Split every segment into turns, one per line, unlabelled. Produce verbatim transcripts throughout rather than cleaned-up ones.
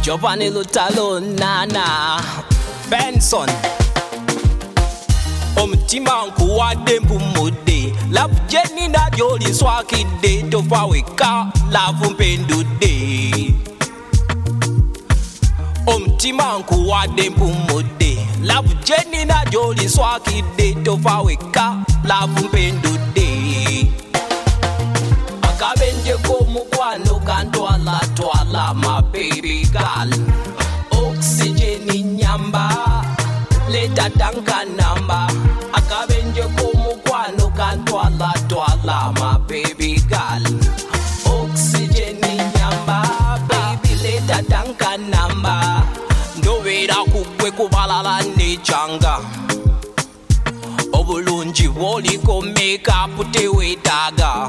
Giovanni Lutalo Nana Benson Omutima nkuwadde mpumudde Love Jenny na Joli swakidde tofaweka love mpendudde Omutima nkuwadde mpumudde Love Jenny na Joli swakidde tofaweka love mpendudde Akabenje k'omukwano kantwala twala my baby girl Oxygen nyamba Leta tanka namba Akabenje k'omukwano kantwala twala my baby girl Oxygen nyamba baby leta tanka namba Ndobera kugwe kubalala nechanga Obulungi bwoliko make-up tewetaaga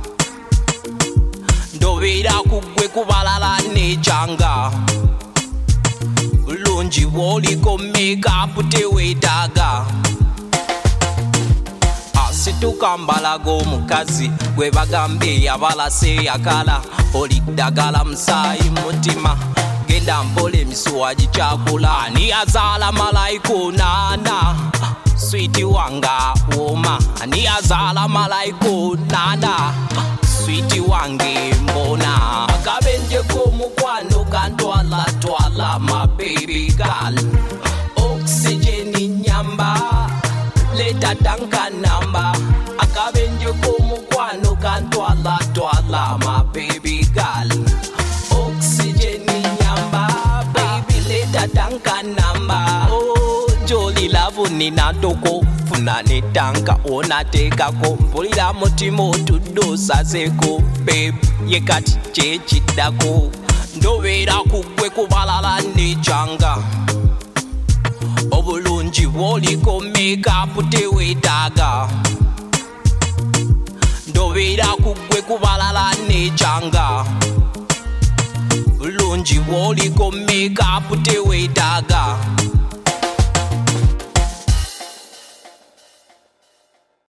Ndobera kugwe kubalala nechanga Bulungi bwoliko make-up tewetaaga Asituka mbalaga omukazi gwe bagambe yabalase yakala oli ddagala musaayi mutima genda mpola emisuwa gikyakula ani azaala malayika onaana switi wanga woma ani azaala malayika onaana switi wange mbona akabenje k'omukwano kantwala twala my baby girl Oxygen nyamba leta tanka namba akabenje k'omukwano kantwala twala my baby girl Oxygen nyamba baby leta tanka namba oh Joli love nina toko funa ne tanka onateekako mpulira mutima otudde osazeko babe ye kati kyekiddako ndobeera kugwe kubalala nechanga Obulungi bwoliko make-up tewetaaga Ndobera kugwe kubalala nechanga Bulungi bwoliko make-up tewetaaga